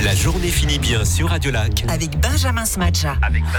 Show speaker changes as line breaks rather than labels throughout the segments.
La journée finit bien sur Radio Lac.
Avec Benjamin Smadja.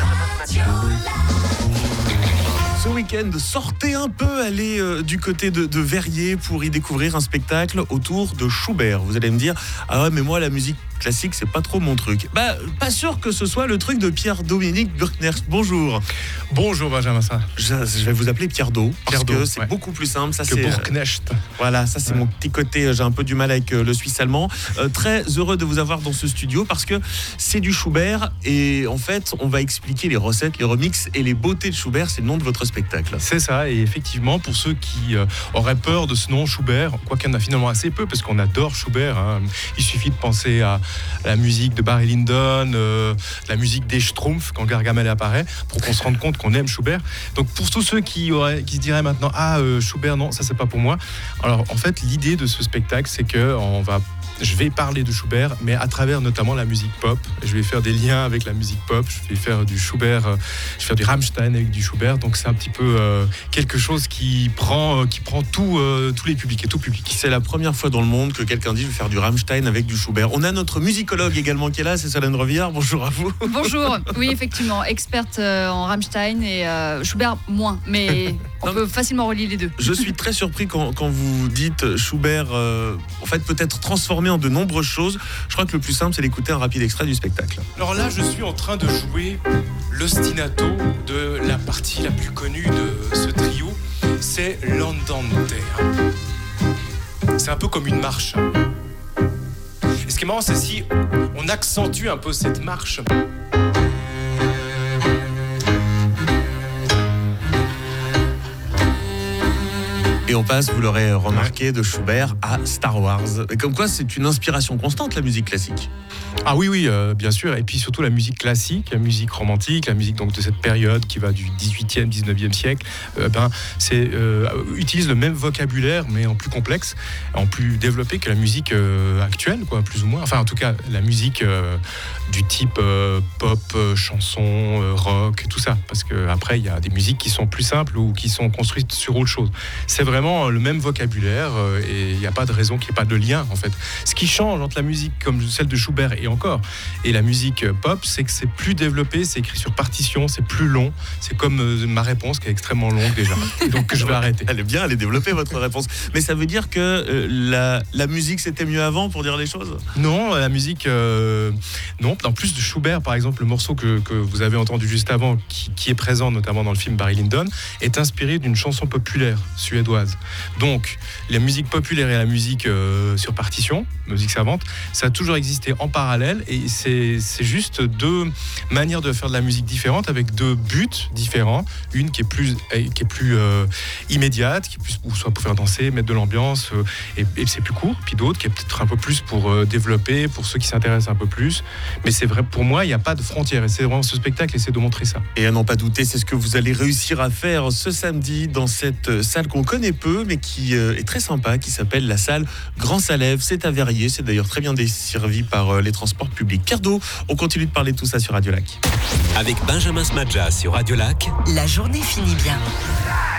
Ce week-end, sortez un peu, allez du côté de Verrier pour y découvrir un spectacle autour de Schubert. Vous allez me dire, ah ouais, mais moi la musique classique, c'est pas trop mon truc. Bah, pas sûr que ce soit le truc de Pierre-Dominique Burknerst. Bonjour.
Bonjour Benjamin.
Je vais vous appeler Pierre-Do, parce
Pierre-Do,
que c'est beaucoup plus simple. Ça,
que
c'est
Burknecht.
Voilà, ça c'est mon petit côté, j'ai un peu du mal avec le suisse allemand. Très heureux de vous avoir dans ce studio parce que c'est du Schubert et en fait, on va expliquer les recettes, les remixes et les beautés de Schubert, c'est le nom de votre spectacle.
C'est ça, et effectivement, pour ceux qui auraient peur de ce nom Schubert, quoi qu'il y en a finalement assez peu, parce qu'on adore Schubert, hein. Il suffit de penser à la musique de Barry Lyndon, la musique des Schtroumpfs quand Gargamel apparaît, pour qu'on se rende compte qu'on aime Schubert. Donc pour tous ceux qui se diraient maintenant, Schubert, non, ça c'est pas pour moi. Alors en fait, l'idée de ce spectacle, c'est que je vais parler de Schubert, mais à travers notamment la musique pop. Je vais faire des liens avec la musique pop. Je vais faire du Schubert, je vais faire du Rammstein avec du Schubert. Donc c'est un petit peu quelque chose qui prend tous les publics et tout public.
C'est la première fois dans le monde que quelqu'un dit je vais faire du Rammstein avec du Schubert. On a notre musicologue également qui est là, c'est Solène Revillard. Bonjour à vous.
Bonjour. Oui, effectivement, experte en Rammstein et Schubert moins, mais on peut facilement relier les deux.
Je suis très surpris quand vous dites Schubert, en fait peut-être transformé en de nombreuses choses. Je crois que le plus simple, c'est d'écouter un rapide extrait du spectacle.
Alors là, je suis en train de jouer l'ostinato de la partie la plus connue de ce trio. C'est l'andante. C'est un peu comme une marche. Et ce qui est marrant, c'est si on accentue un peu cette marche.
Et on passe, vous l'aurez remarqué, de Schubert à Star Wars. Et comme quoi, c'est une inspiration constante, la musique classique.
Ah oui, bien sûr. Et puis surtout la musique classique, la musique romantique, la musique donc de cette période qui va du 18e, 19e siècle, utilise le même vocabulaire, mais en plus complexe, en plus développé que la musique actuelle, quoi, plus ou moins. Enfin, en tout cas, la musique du type pop, chanson, rock, tout ça. Parce qu'après, il y a des musiques qui sont plus simples ou qui sont construites sur autre chose. C'est vraiment le même vocabulaire et il n'y a pas de raison qu'il n'y ait pas de lien, en fait. Ce qui change entre la musique comme celle de Schubert et la musique pop, c'est que c'est plus développé, c'est écrit sur partition, c'est plus long. C'est comme ma réponse qui est extrêmement longue déjà. Et donc je vais arrêter.
Elle est bien, elle est développée votre réponse. Mais ça veut dire que la musique c'était mieux avant pour dire les choses ?
Non, la musique non. En plus de Schubert, par exemple, le morceau que vous avez entendu juste avant, qui est présent notamment dans le film Barry Lyndon, est inspiré d'une chanson populaire suédoise. Donc la musique populaire et la musique sur partition, musique savante, ça a toujours existé en parallèle et c'est juste deux manières de faire de la musique différentes avec deux buts différents. Une qui est plus immédiate, qui est plus soit pour faire danser, mettre de l'ambiance et c'est plus court. Puis d'autres qui est peut-être un peu plus pour développer, pour ceux qui s'intéressent un peu plus. Mais c'est vrai, pour moi, il n'y a pas de frontières et c'est vraiment ce spectacle essaie de montrer ça.
Et à n'en pas douter, c'est ce que vous allez réussir à faire ce samedi dans cette salle qu'on connaît peu mais qui est très sympa, qui s'appelle la salle Grand Salève. C'est à Verrier, c'est d'ailleurs très bien desservi par les transports publics. Pierre-Do, on continue de parler de tout ça sur Radio Lac.
Avec Benjamin Smadja sur Radio Lac.
La journée finit bien.